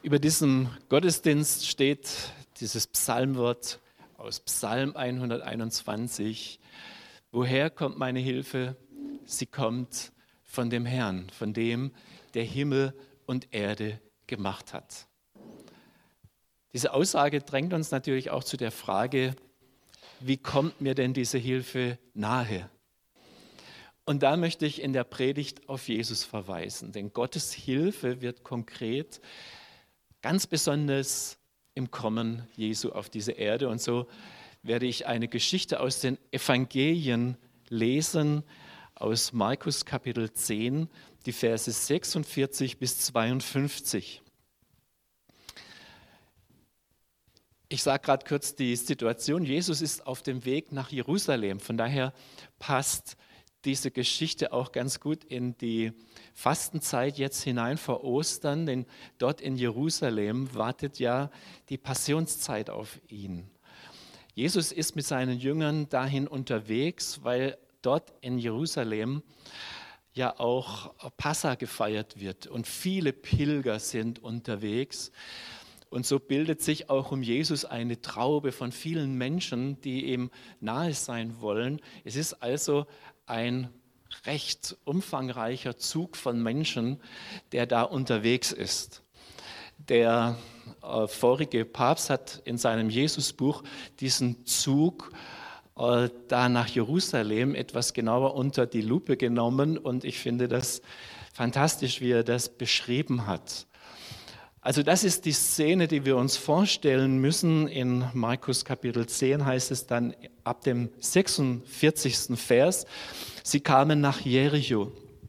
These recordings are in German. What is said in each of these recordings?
Über diesem Gottesdienst steht dieses Psalmwort aus Psalm 121. Woher kommt meine Hilfe? Sie kommt von dem Herrn, von dem, der Himmel und Erde gemacht hat. Diese Aussage drängt uns natürlich auch zu der Frage, wie kommt mir denn diese Hilfe nahe? Und da möchte ich in der Predigt auf Jesus verweisen, denn Gottes Hilfe wird konkret, ganz besonders im Kommen Jesu auf diese Erde. Und so werde ich eine Geschichte aus den Evangelien lesen, aus Markus Kapitel 10, die Verse 46 bis 52. Ich sage gerade kurz die Situation. Jesus ist auf dem Weg nach Jerusalem. Von daher passt diese Geschichte auch ganz gut in die Fastenzeit jetzt hinein vor Ostern, denn dort in Jerusalem wartet ja die Passionszeit auf ihn. Jesus ist mit seinen Jüngern dahin unterwegs, weil dort in Jerusalem ja auch Passa gefeiert wird und viele Pilger sind unterwegs. Und so bildet sich auch um Jesus eine Traube von vielen Menschen, die ihm nahe sein wollen. Es ist also ein recht umfangreicher Zug von Menschen, der da unterwegs ist. Der vorige Papst hat in seinem Jesusbuch diesen Zug da nach Jerusalem etwas genauer unter die Lupe genommen und ich finde das fantastisch, wie er das beschrieben hat. Also das ist die Szene, die wir uns vorstellen müssen. In Markus Kapitel 10 heißt es dann ab dem 46. Vers, sie kamen nach Jericho.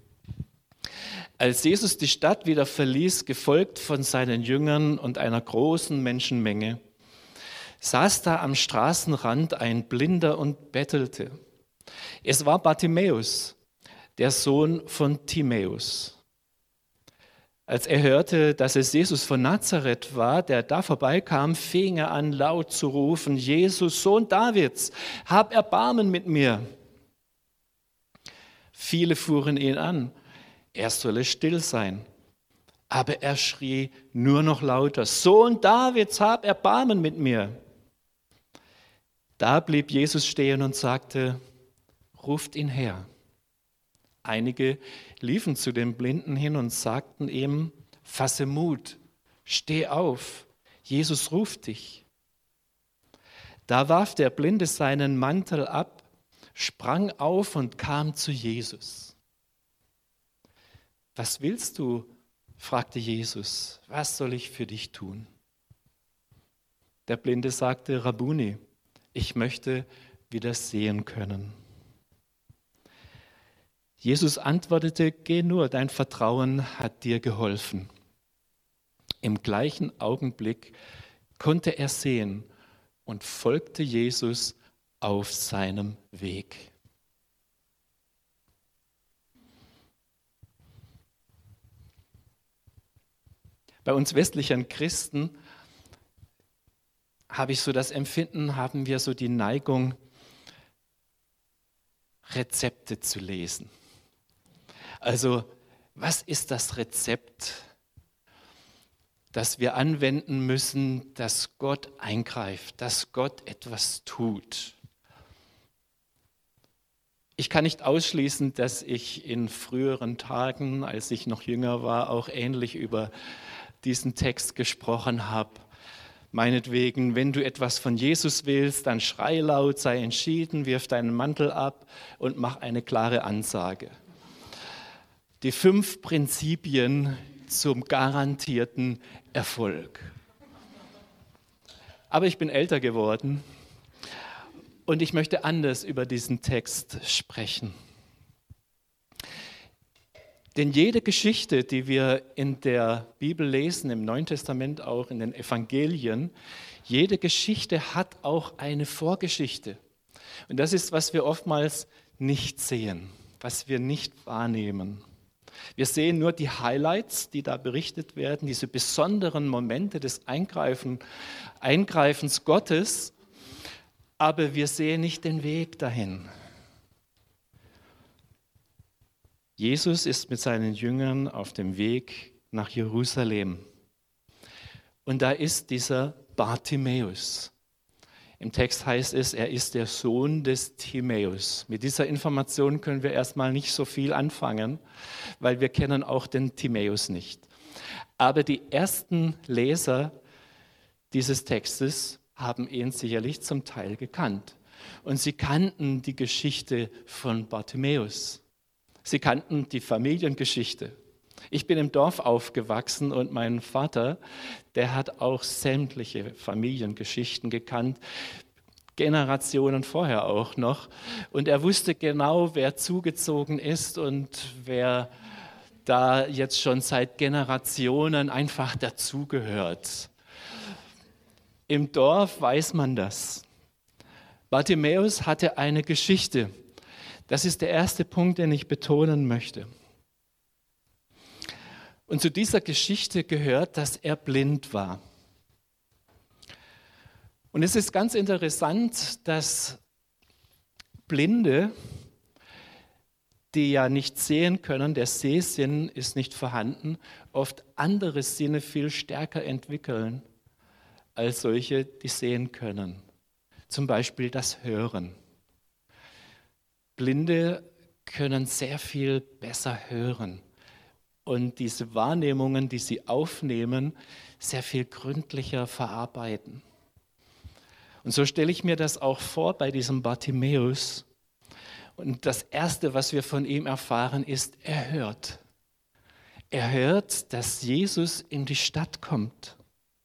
Als Jesus die Stadt wieder verließ, gefolgt von seinen Jüngern und einer großen Menschenmenge, saß da am Straßenrand ein Blinder und bettelte. Es war Bartimäus, der Sohn von Timäus. Als er hörte, dass es Jesus von Nazareth war, der da vorbeikam, fing er an, laut zu rufen, Jesus, Sohn Davids, hab Erbarmen mit mir. Viele fuhren ihn an, er solle still sein. Aber er schrie nur noch lauter, Sohn Davids, hab Erbarmen mit mir. Da blieb Jesus stehen und sagte, ruft ihn her. Einige liefen zu dem Blinden hin und sagten ihm, fasse Mut, steh auf, Jesus ruft dich. Da warf der Blinde seinen Mantel ab, sprang auf und kam zu Jesus. Was willst du? Fragte Jesus. Was soll ich für dich tun? Der Blinde sagte, Rabbuni, ich möchte wieder sehen können. Jesus antwortete, geh nur, dein Vertrauen hat dir geholfen. Im gleichen Augenblick konnte er sehen und folgte Jesus auf seinem Weg. Bei uns westlichen Christen habe ich so das Empfinden, haben wir so die Neigung, Rezepte zu lesen. Also, was ist das Rezept, das wir anwenden müssen, dass Gott eingreift, dass Gott etwas tut? Ich kann nicht ausschließen, dass ich in früheren Tagen, als ich noch jünger war, auch ähnlich über diesen Text gesprochen habe. Meinetwegen, wenn du etwas von Jesus willst, dann schrei laut, sei entschieden, wirf deinen Mantel ab und mach eine klare Ansage. Die 5 Prinzipien zum garantierten Erfolg. Aber ich bin älter geworden und ich möchte anders über diesen Text sprechen. Denn jede Geschichte, die wir in der Bibel lesen, im Neuen Testament auch, in den Evangelien, jede Geschichte hat auch eine Vorgeschichte. Und das ist, was wir oftmals nicht sehen, was wir nicht wahrnehmen. Wir sehen nur die Highlights, die da berichtet werden, diese besonderen Momente des Eingreifens Gottes, aber wir sehen nicht den Weg dahin. Jesus ist mit seinen Jüngern auf dem Weg nach Jerusalem. Und da ist dieser Bartimäus. Im Text heißt es, er ist der Sohn des Timäus. Mit dieser Information können wir erstmal nicht so viel anfangen, weil wir kennen auch den Timäus nicht. Aber die ersten Leser dieses Textes haben ihn sicherlich zum Teil gekannt. Und sie kannten die Geschichte von Bartimäus. Sie kannten die Familiengeschichte. Ich bin im Dorf aufgewachsen und mein Vater, der hat auch sämtliche Familiengeschichten gekannt, Generationen vorher auch noch. Und er wusste genau, wer zugezogen ist und wer da jetzt schon seit Generationen einfach dazugehört. Im Dorf weiß man das. Bartimäus hatte eine Geschichte. Das ist der erste Punkt, den ich betonen möchte. Und zu dieser Geschichte gehört, dass er blind war. Und es ist ganz interessant, dass Blinde, die ja nicht sehen können, der Sehsinn ist nicht vorhanden, oft andere Sinne viel stärker entwickeln als solche, die sehen können. Zum Beispiel das Hören. Blinde können sehr viel besser hören und diese Wahrnehmungen, die sie aufnehmen, sehr viel gründlicher verarbeiten. Und so stelle ich mir das auch vor bei diesem Bartimäus. Und das Erste, was wir von ihm erfahren, ist, er hört. Er hört, dass Jesus in die Stadt kommt.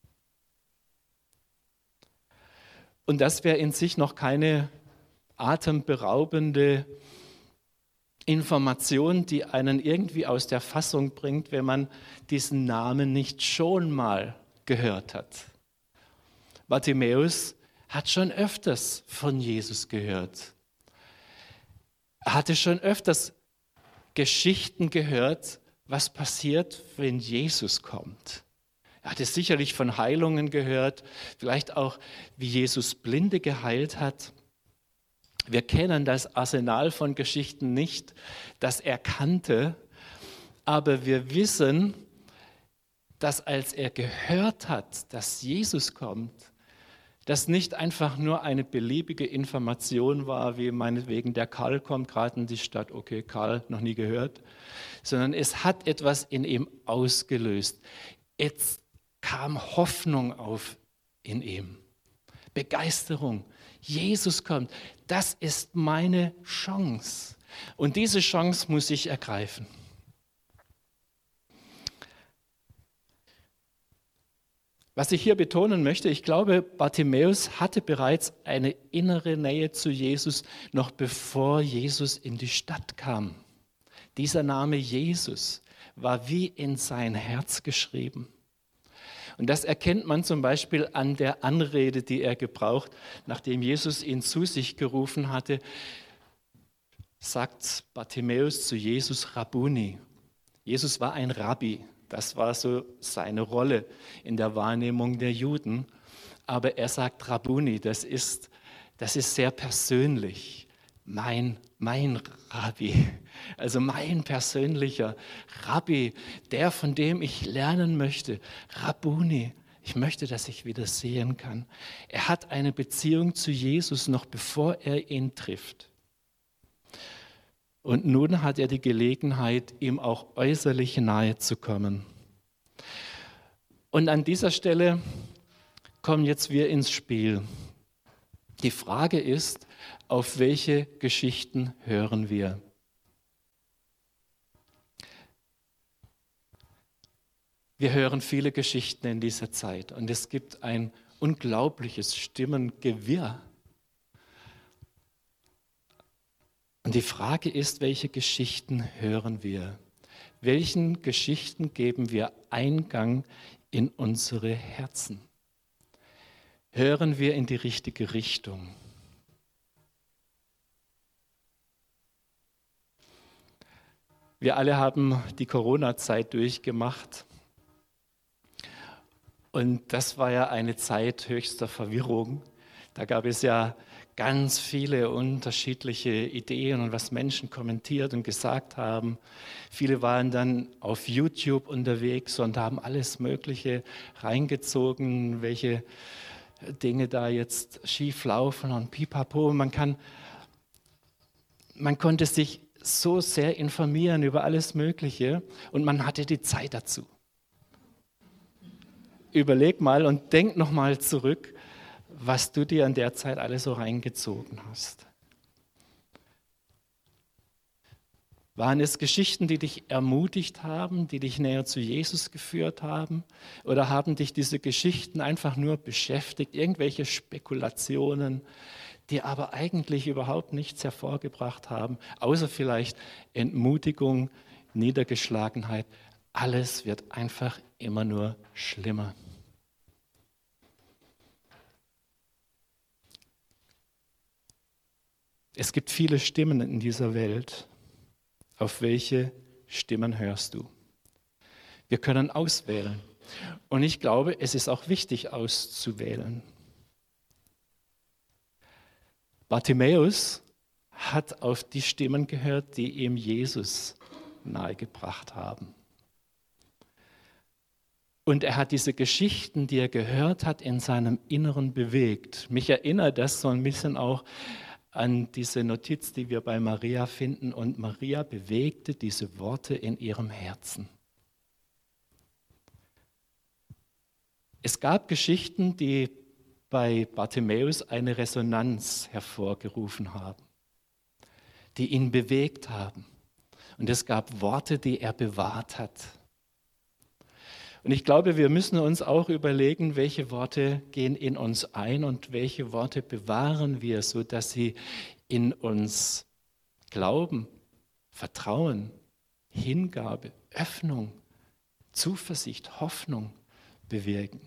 Und das wäre in sich noch keine atemberaubende Information, die einen irgendwie aus der Fassung bringt, wenn man diesen Namen nicht schon mal gehört hat. Bartimäus hat schon öfters von Jesus gehört. Er hatte schon öfters Geschichten gehört, was passiert, wenn Jesus kommt. Er hatte sicherlich von Heilungen gehört, vielleicht auch, wie Jesus Blinde geheilt hat. Wir kennen das Arsenal von Geschichten nicht, das er kannte, aber wir wissen, dass als er gehört hat, dass Jesus kommt, das nicht einfach nur eine beliebige Information war, wie meinetwegen der Karl kommt gerade in die Stadt, okay, Karl, noch nie gehört, sondern es hat etwas in ihm ausgelöst. Jetzt kam Hoffnung auf in ihm, Begeisterung. Jesus kommt, das ist meine Chance. Und diese Chance muss ich ergreifen. Was ich hier betonen möchte, ich glaube, Bartimäus hatte bereits eine innere Nähe zu Jesus, noch bevor Jesus in die Stadt kam. Dieser Name Jesus war wie in sein Herz geschrieben. Und das erkennt man zum Beispiel an der Anrede, die er gebraucht, nachdem Jesus ihn zu sich gerufen hatte, sagt Bartimäus zu Jesus Rabbuni. Jesus war ein Rabbi, das war so seine Rolle in der Wahrnehmung der Juden. Aber er sagt Rabbuni, das ist sehr persönlich. Mein Rabbi, also mein persönlicher Rabbi, der, von dem ich lernen möchte, Rabbuni, ich möchte, dass ich wieder sehen kann. Er hat eine Beziehung zu Jesus, noch bevor er ihn trifft. Und nun hat er die Gelegenheit, ihm auch äußerlich nahe zu kommen. Und an dieser Stelle kommen jetzt wir ins Spiel. Die Frage ist, auf welche Geschichten hören wir? Wir hören viele Geschichten in dieser Zeit und es gibt ein unglaubliches Stimmengewirr. Und die Frage ist, welche Geschichten hören wir? Welchen Geschichten geben wir Eingang in unsere Herzen? Hören wir in die richtige Richtung? Wir alle haben die Corona-Zeit durchgemacht. Und das war ja eine Zeit höchster Verwirrung. Da gab es ja ganz viele unterschiedliche Ideen und was Menschen kommentiert und gesagt haben. Viele waren dann auf YouTube unterwegs und haben alles Mögliche reingezogen, welche Dinge da jetzt schief laufen und pipapo. Man konnte sich so sehr informieren über alles Mögliche und man hatte die Zeit dazu. Überleg mal und denk nochmal zurück, was du dir in der Zeit alles so reingezogen hast. Waren es Geschichten, die dich ermutigt haben, die dich näher zu Jesus geführt haben? Oder haben dich diese Geschichten einfach nur beschäftigt, irgendwelche Spekulationen, die aber eigentlich überhaupt nichts hervorgebracht haben, außer vielleicht Entmutigung, Niedergeschlagenheit? Alles wird einfach immer nur schlimmer. Es gibt viele Stimmen in dieser Welt. Auf welche Stimmen hörst du? Wir können auswählen. Und ich glaube, es ist auch wichtig auszuwählen. Bartimäus hat auf die Stimmen gehört, die ihm Jesus nahegebracht haben. Und er hat diese Geschichten, die er gehört hat, in seinem Inneren bewegt. Mich erinnert das so ein bisschen auch an diese Notiz, die wir bei Maria finden. Und Maria bewegte diese Worte in ihrem Herzen. Es gab Geschichten, die bei Bartimäus eine Resonanz hervorgerufen haben, die ihn bewegt haben. Und es gab Worte, die er bewahrt hat. Und ich glaube, wir müssen uns auch überlegen, welche Worte gehen in uns ein und welche Worte bewahren wir, sodass sie in uns Glauben, Vertrauen, Hingabe, Öffnung, Zuversicht, Hoffnung bewirken.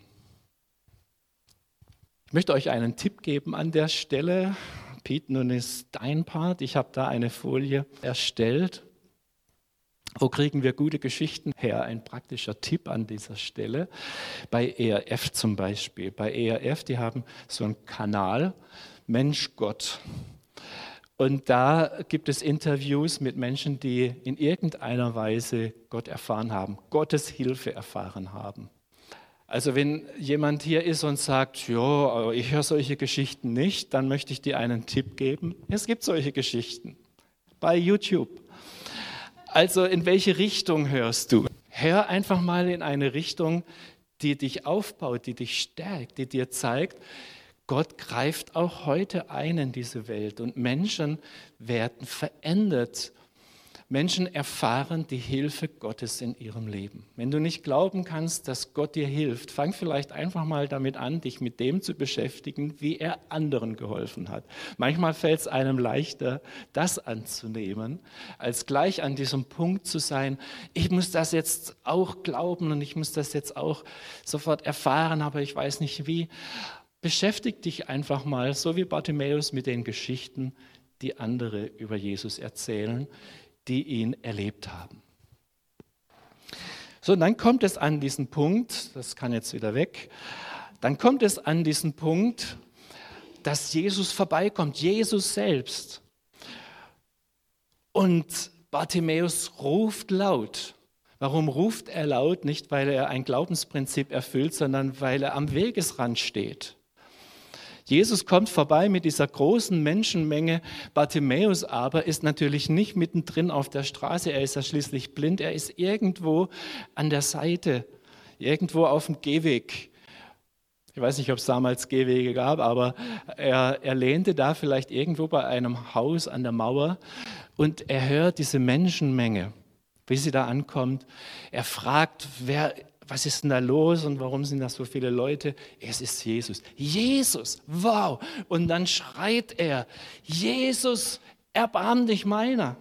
Ich möchte euch einen Tipp geben an der Stelle. Pete, nun ist dein Part. Ich habe da eine Folie erstellt. Wo kriegen wir gute Geschichten her? Ein praktischer Tipp an dieser Stelle. Bei ERF zum Beispiel. Bei ERF, die haben so einen Kanal, Mensch Gott. Und da gibt es Interviews mit Menschen, die in irgendeiner Weise Gott erfahren haben, Gottes Hilfe erfahren haben. Also wenn jemand hier ist und sagt, ja, ich höre solche Geschichten nicht, dann möchte ich dir einen Tipp geben. Es gibt solche Geschichten bei YouTube. Also in welche Richtung hörst du? Hör einfach mal in eine Richtung, die dich aufbaut, die dich stärkt, die dir zeigt, Gott greift auch heute ein in diese Welt und Menschen werden verändert. Menschen erfahren die Hilfe Gottes in ihrem Leben. Wenn du nicht glauben kannst, dass Gott dir hilft, fang vielleicht einfach mal damit an, dich mit dem zu beschäftigen, wie er anderen geholfen hat. Manchmal fällt es einem leichter, das anzunehmen, als gleich an diesem Punkt zu sein, ich muss das jetzt auch glauben und ich muss das jetzt auch sofort erfahren, aber ich weiß nicht wie. Beschäftig dich einfach mal, so wie Bartimäus, mit den Geschichten, die andere über Jesus erzählen, die ihn erlebt haben. So, und dann kommt es an diesen Punkt, das kann jetzt wieder weg, dann kommt es an diesen Punkt, dass Jesus vorbeikommt, Jesus selbst. Und Bartimäus ruft laut. Warum ruft er laut? Nicht, weil er ein Glaubensprinzip erfüllt, sondern weil er am Wegesrand steht. Jesus kommt vorbei mit dieser großen Menschenmenge. Bartimäus aber ist natürlich nicht mittendrin auf der Straße. Er ist ja schließlich blind. Er ist irgendwo an der Seite, irgendwo auf dem Gehweg. Ich weiß nicht, ob es damals Gehwege gab, aber er lehnte da vielleicht irgendwo bei einem Haus an der Mauer und er hört diese Menschenmenge, wie sie da ankommt. Er fragt, was ist denn da los und warum sind da so viele Leute? Es ist Jesus. Jesus, wow! Und dann schreit er, Jesus, erbarm dich meiner.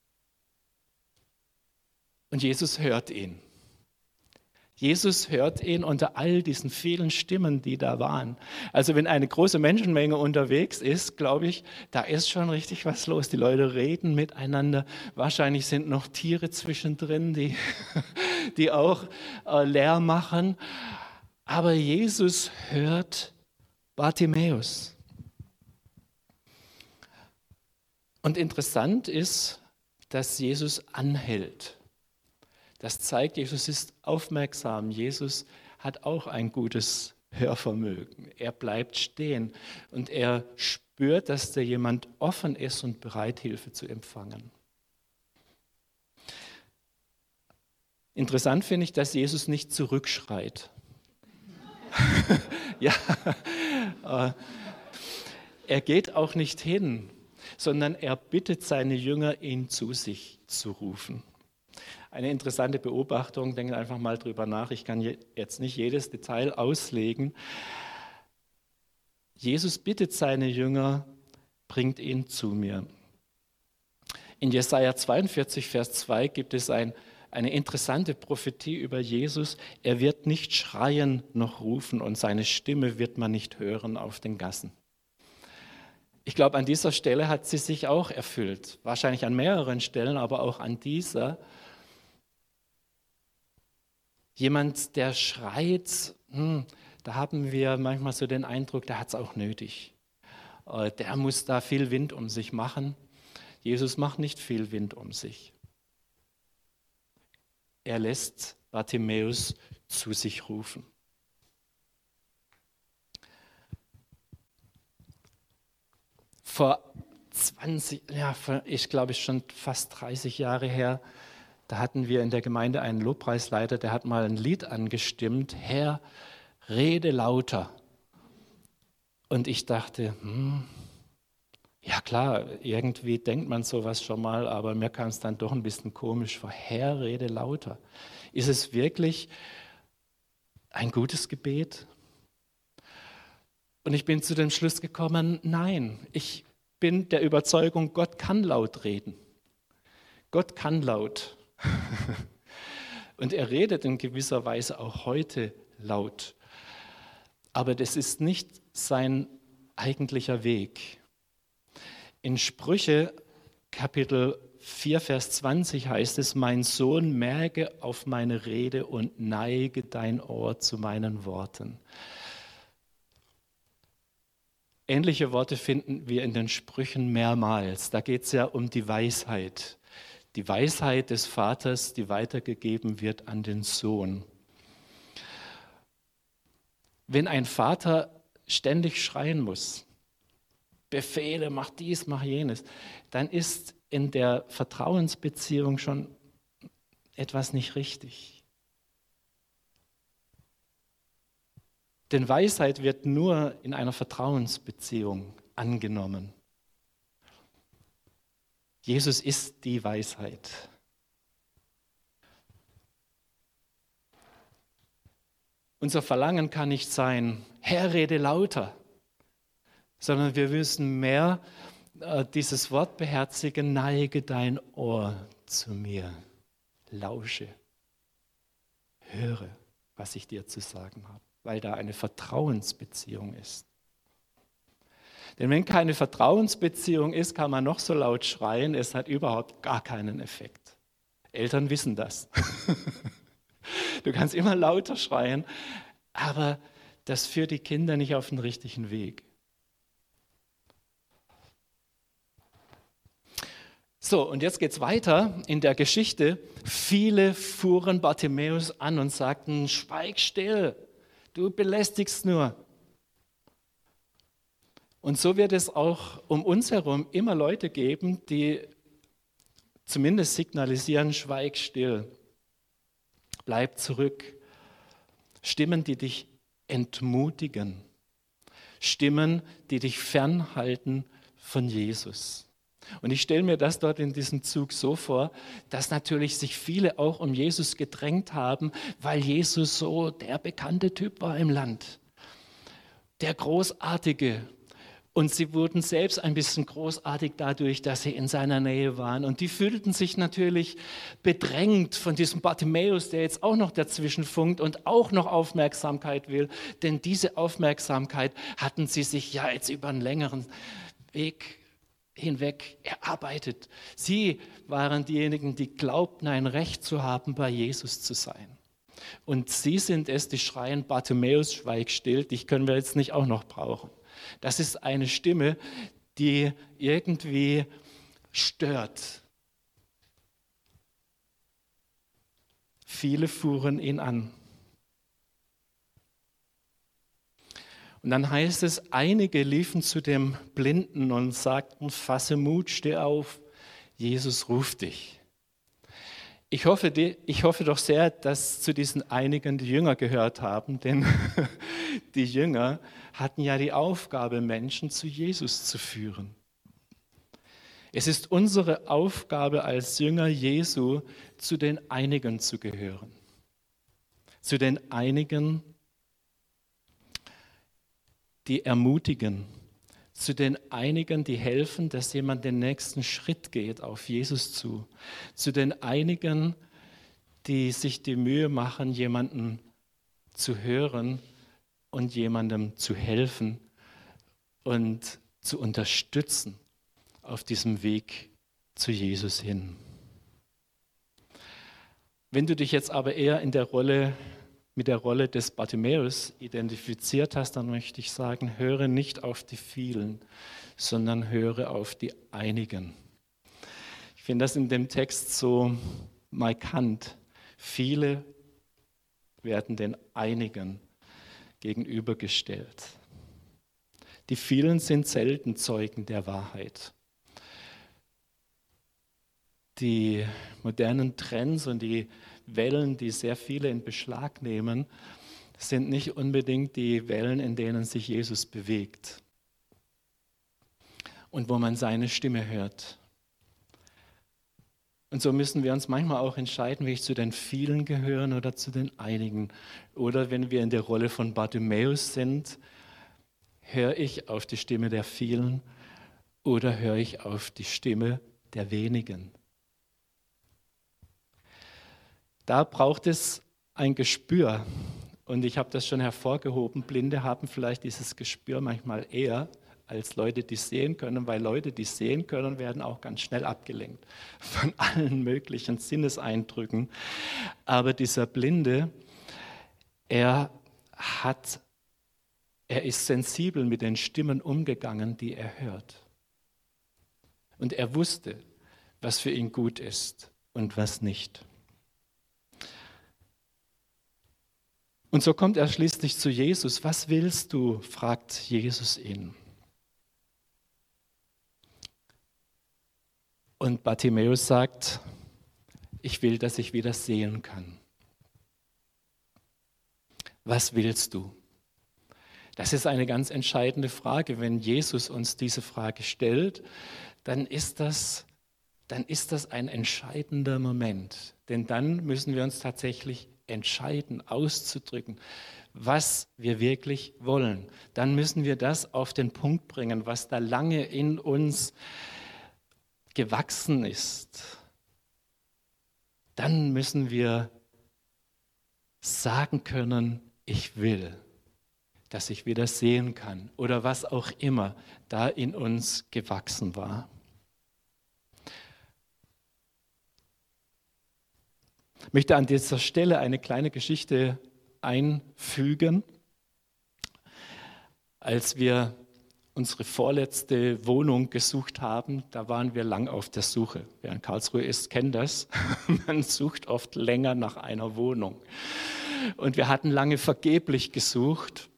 Und Jesus hört ihn. Jesus hört ihn unter all diesen vielen Stimmen, die da waren. Also wenn eine große Menschenmenge unterwegs ist, glaube ich, da ist schon richtig was los. Die Leute reden miteinander. Wahrscheinlich sind noch Tiere zwischendrin, die auch Lärm machen. Aber Jesus hört Bartimäus. Und interessant ist, dass Jesus anhält. Das zeigt, Jesus ist aufmerksam. Jesus hat auch ein gutes Hörvermögen. Er bleibt stehen und er spürt, dass da jemand offen ist und bereit, Hilfe zu empfangen. Interessant finde ich, dass Jesus nicht zurückschreit. Ja, er geht auch nicht hin, sondern er bittet seine Jünger, ihn zu sich zu rufen. Eine interessante Beobachtung, denkt einfach mal drüber nach. Ich kann jetzt nicht jedes Detail auslegen. Jesus bittet seine Jünger, bringt ihn zu mir. In Jesaja 42, Vers 2 gibt es eine interessante Prophetie über Jesus. Er wird nicht schreien noch rufen und seine Stimme wird man nicht hören auf den Gassen. Ich glaube, an dieser Stelle hat sie sich auch erfüllt. Wahrscheinlich an mehreren Stellen, aber auch an dieser. Jemand, der schreit, da haben wir manchmal so den Eindruck, der hat es auch nötig. Der muss da viel Wind um sich machen. Jesus macht nicht viel Wind um sich. Er lässt Bartimäus zu sich rufen. Vor ich glaube schon fast 30 Jahre her, da hatten wir in der Gemeinde einen Lobpreisleiter, der hat mal ein Lied angestimmt, Herr, rede lauter. Und ich dachte, ja klar, irgendwie denkt man sowas schon mal, aber mir kam es dann doch ein bisschen komisch vor. Herr, rede lauter. Ist es wirklich ein gutes Gebet? Und ich bin zu dem Schluss gekommen, nein, ich bin der Überzeugung, Gott kann laut reden. Gott kann laut. Und er redet in gewisser Weise auch heute laut. Aber das ist nicht sein eigentlicher Weg. In Sprüche Kapitel 4, Vers 20 heißt es, mein Sohn, merke auf meine Rede und neige dein Ohr zu meinen Worten. Ähnliche Worte finden wir in den Sprüchen mehrmals. Da geht es ja um die Weisheit. Die Weisheit des Vaters, die weitergegeben wird an den Sohn. Wenn ein Vater ständig schreien muss, Befehle, mach dies, mach jenes, dann ist in der Vertrauensbeziehung schon etwas nicht richtig. Denn Weisheit wird nur in einer Vertrauensbeziehung angenommen. Jesus ist die Weisheit. Unser Verlangen kann nicht sein, Herr, rede lauter, sondern wir müssen mehr dieses Wort beherzigen, neige dein Ohr zu mir, lausche, höre, was ich dir zu sagen habe, weil da eine Vertrauensbeziehung ist. Denn wenn keine Vertrauensbeziehung ist, kann man noch so laut schreien, es hat überhaupt gar keinen Effekt. Eltern wissen das. Du kannst immer lauter schreien, aber das führt die Kinder nicht auf den richtigen Weg. So, und jetzt geht es weiter in der Geschichte. Viele fuhren Bartimäus an und sagten, schweig still, du belästigst nur. Und so wird es auch um uns herum immer Leute geben, die zumindest signalisieren, schweig still, bleib zurück. Stimmen, die dich entmutigen. Stimmen, die dich fernhalten von Jesus. Und ich stelle mir das dort in diesem Zug so vor, dass natürlich sich viele auch um Jesus gedrängt haben, weil Jesus so der bekannte Typ war im Land. Der Großartige. Und sie wurden selbst ein bisschen großartig dadurch, dass sie in seiner Nähe waren. Und die fühlten sich natürlich bedrängt von diesem Bartimäus, der jetzt auch noch dazwischen funkt und auch noch Aufmerksamkeit will. Denn diese Aufmerksamkeit hatten sie sich ja jetzt über einen längeren Weg hinweg erarbeitet. Sie waren diejenigen, die glaubten, ein Recht zu haben, bei Jesus zu sein. Und sie sind es, die schreien, Bartimäus, schweig still, dich können wir jetzt nicht auch noch brauchen. Das ist eine Stimme, die irgendwie stört. Viele fuhren ihn an. Und dann heißt es, einige liefen zu dem Blinden und sagten, fasse Mut, steh auf, Jesus ruft dich. Ich hoffe doch sehr, dass zu diesen einigen die Jünger gehört haben, denn die Jünger hatten ja die Aufgabe, Menschen zu Jesus zu führen. Es ist unsere Aufgabe als Jünger Jesu, zu den Einigen zu gehören. Zu den Einigen, die ermutigen. Zu den Einigen, die helfen, dass jemand den nächsten Schritt geht auf Jesus zu. Zu den Einigen, die sich die Mühe machen, jemanden zu hören und jemandem zu helfen und zu unterstützen auf diesem Weg zu Jesus hin. Wenn du dich jetzt aber eher mit der Rolle des Bartimäus identifiziert hast, dann möchte ich sagen, höre nicht auf die vielen, sondern höre auf die einigen. Ich finde das in dem Text so markant. Viele werden den einigen gegenübergestellt. Die vielen sind selten Zeugen der Wahrheit. Die modernen Trends und die Wellen, die sehr viele in Beschlag nehmen, sind nicht unbedingt die Wellen, in denen sich Jesus bewegt und wo man seine Stimme hört. Und so müssen wir uns manchmal auch entscheiden, will ich zu den vielen gehören oder zu den einigen. Oder wenn wir in der Rolle von Bartimäus sind, höre ich auf die Stimme der vielen oder höre ich auf die Stimme der wenigen. Da braucht es ein Gespür. Und ich habe das schon hervorgehoben, Blinde haben vielleicht dieses Gespür manchmal eher als Leute, die sehen können, weil Leute, die sehen können, werden auch ganz schnell abgelenkt von allen möglichen Sinneseindrücken. Aber dieser Blinde, er ist sensibel mit den Stimmen umgegangen, die er hört. Und er wusste, was für ihn gut ist und was nicht. Und so kommt er schließlich zu Jesus. Was willst du? Fragt Jesus ihn. Und Bartimäus sagt, ich will, dass ich wieder sehen kann. Was willst du? Das ist eine ganz entscheidende Frage. Wenn Jesus uns diese Frage stellt, dann ist das ein entscheidender Moment. Denn dann müssen wir uns tatsächlich entscheiden, auszudrücken, was wir wirklich wollen. Dann müssen wir das auf den Punkt bringen, was da lange in uns gewachsen ist. Dann müssen wir sagen können, ich will, dass ich wieder sehen kann oder was auch immer da in uns gewachsen war. Ich möchte an dieser Stelle eine kleine Geschichte einfügen. Als wir unsere vorletzte Wohnung gesucht haben, da waren wir lang auf der Suche. Wer in Karlsruhe ist, kennt das. Man sucht oft länger nach einer Wohnung. Und wir hatten lange vergeblich gesucht.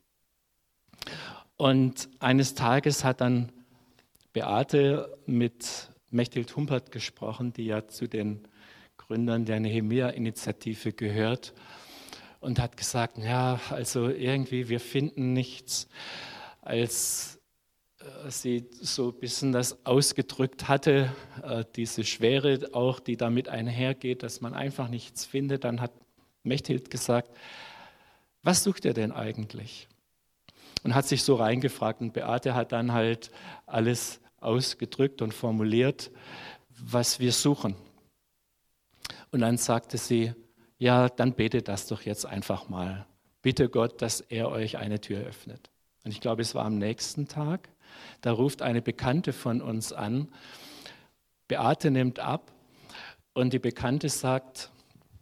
Und eines Tages hat dann Beate mit Mechthild Humpert gesprochen, die ja zu den Gründern der Nehemia-Initiative gehört, und hat gesagt, ja, also irgendwie, wir finden nichts. Als sie so ein bisschen das ausgedrückt hatte, diese Schwere auch, die damit einhergeht, dass man einfach nichts findet, dann hat Mechthild gesagt, was sucht ihr denn eigentlich? Und hat sich so reingefragt, und Beate hat dann halt alles ausgedrückt und formuliert, was wir suchen. Und dann sagte sie, ja, dann betet das doch jetzt einfach mal. Bitte Gott, dass er euch eine Tür öffnet. Und ich glaube, es war am nächsten Tag, da ruft eine Bekannte von uns an, Beate nimmt ab und die Bekannte sagt,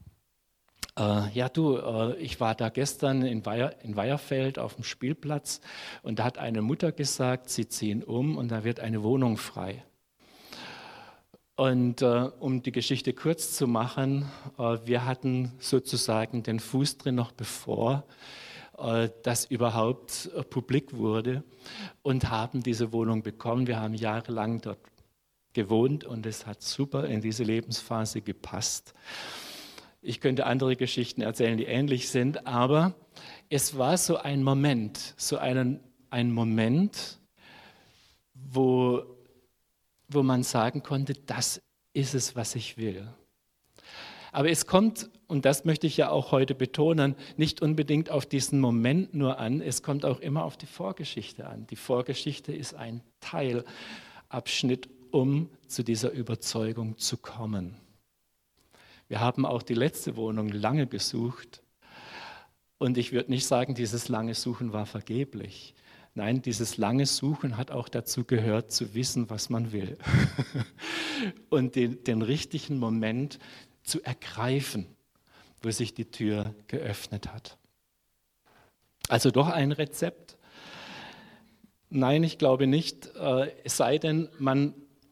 ja du, ich war da gestern in Weierfeld auf dem Spielplatz und da hat eine Mutter gesagt, sie ziehen um und da wird eine Wohnung frei. Und um die Geschichte kurz zu machen, wir hatten sozusagen den Fuß drin noch bevor das überhaupt publik wurde und haben diese Wohnung bekommen. Wir haben jahrelang dort gewohnt und es hat super in diese Lebensphase gepasst. Ich könnte andere Geschichten erzählen, die ähnlich sind, aber es war so ein Moment, ein Moment, wo man sagen konnte, das ist es, was ich will. Aber es kommt, und das möchte ich ja auch heute betonen, nicht unbedingt auf diesen Moment nur an, es kommt auch immer auf die Vorgeschichte an. Die Vorgeschichte ist ein Teilabschnitt, um zu dieser Überzeugung zu kommen. Wir haben auch die letzte Wohnung lange gesucht und ich würde nicht sagen, dieses lange Suchen war vergeblich. Nein, dieses lange Suchen hat auch dazu gehört, zu wissen, was man will und den richtigen Moment zu ergreifen, wo sich die Tür geöffnet hat. Also doch ein Rezept? Nein, ich glaube nicht, es sei denn, man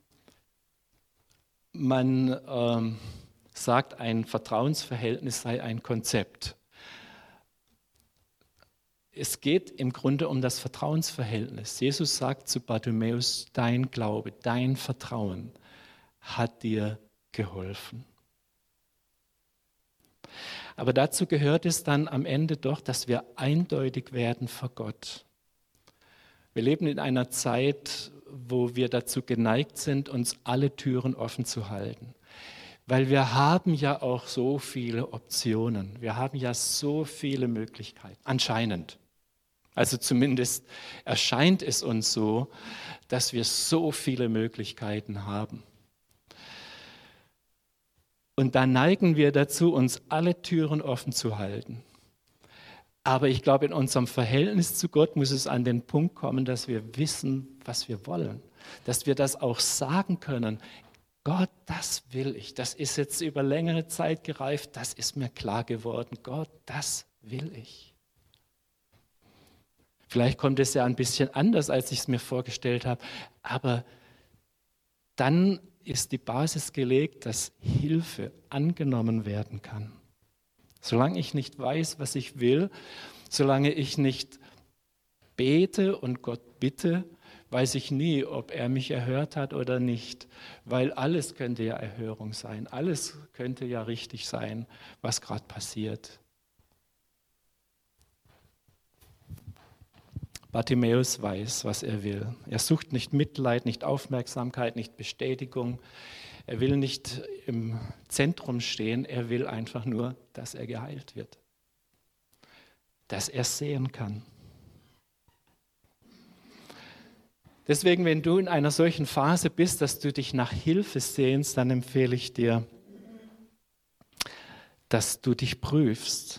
sagt, ein Vertrauensverhältnis sei ein Konzept. Es geht im Grunde um das Vertrauensverhältnis. Jesus sagt zu Bartimäus, dein Glaube, dein Vertrauen hat dir geholfen. Aber dazu gehört es dann am Ende doch, dass wir eindeutig werden vor Gott. Wir leben in einer Zeit, wo wir dazu geneigt sind, uns alle Türen offen zu halten. Weil wir haben ja auch so viele Optionen. Wir haben ja so viele Möglichkeiten, anscheinend. Also zumindest erscheint es uns so, dass wir so viele Möglichkeiten haben. Und da neigen wir dazu, uns alle Türen offen zu halten. Aber ich glaube, in unserem Verhältnis zu Gott muss es an den Punkt kommen, dass wir wissen, was wir wollen. Dass wir das auch sagen können. Gott, das will ich. Das ist jetzt über längere Zeit gereift. Das ist mir klar geworden. Gott, das will ich. Vielleicht kommt es ja ein bisschen anders, als ich es mir vorgestellt habe. Aber dann ist die Basis gelegt, dass Hilfe angenommen werden kann. Solange ich nicht weiß, was ich will, solange ich nicht bete und Gott bitte, weiß ich nie, ob er mich erhört hat oder nicht. Weil alles könnte ja Erhörung sein. Alles könnte ja richtig sein, was gerade passiert. Bartimäus weiß, was er will. Er sucht nicht Mitleid, nicht Aufmerksamkeit, nicht Bestätigung. Er will nicht im Zentrum stehen, er will einfach nur, dass er geheilt wird. Dass er sehen kann. Deswegen, wenn du in einer solchen Phase bist, dass du dich nach Hilfe sehnst, dann empfehle ich dir, dass du dich prüfst.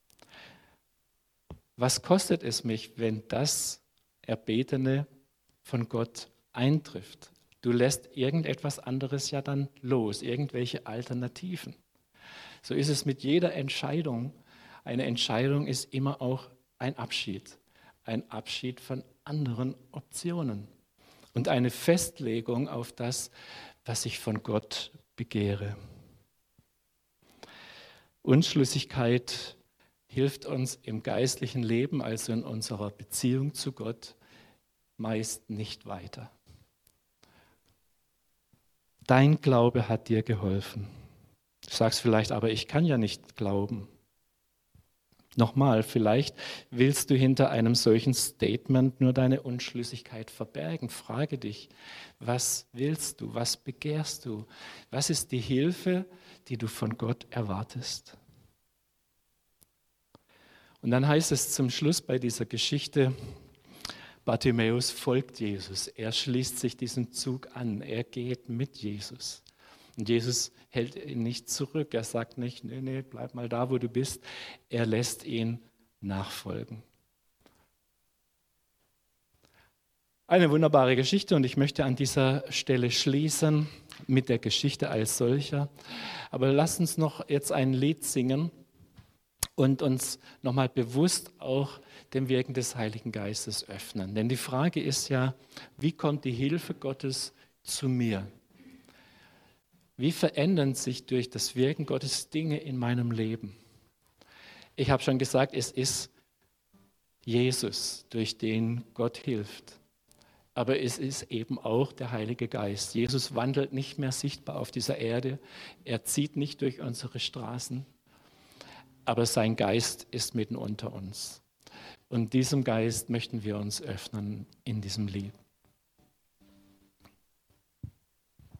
Was kostet es mich, wenn das Erbetene von Gott eintrifft? Du lässt irgendetwas anderes ja dann los, irgendwelche Alternativen. So ist es mit jeder Entscheidung. Eine Entscheidung ist immer auch ein Abschied von anderen Optionen und eine Festlegung auf das, was ich von Gott begehre. Unschlüssigkeit hilft uns im geistlichen Leben, also in unserer Beziehung zu Gott, meist nicht weiter. Dein Glaube hat dir geholfen. Du sagst vielleicht, aber ich kann ja nicht glauben. Nochmal, vielleicht willst du hinter einem solchen Statement nur deine Unschlüssigkeit verbergen. Frage dich, was willst du, was begehrst du? Was ist die Hilfe, die du von Gott erwartest? Und dann heißt es zum Schluss bei dieser Geschichte, Bartimäus folgt Jesus. Er schließt sich diesem Zug an. Er geht mit Jesus. Und Jesus hält ihn nicht zurück. Er sagt nicht, nee, bleib mal da, wo du bist. Er lässt ihn nachfolgen. Eine wunderbare Geschichte und ich möchte an dieser Stelle schließen mit der Geschichte als solcher. Aber lass uns noch jetzt ein Lied singen und uns nochmal bewusst auch dem Wirken des Heiligen Geistes öffnen. Denn die Frage ist ja, wie kommt die Hilfe Gottes zu mir? Wie verändern sich durch das Wirken Gottes Dinge in meinem Leben? Ich habe schon gesagt, es ist Jesus, durch den Gott hilft. Aber es ist eben auch der Heilige Geist. Jesus wandelt nicht mehr sichtbar auf dieser Erde. Er zieht nicht durch unsere Straßen, aber sein Geist ist mitten unter uns. Und diesem Geist möchten wir uns öffnen in diesem Lied.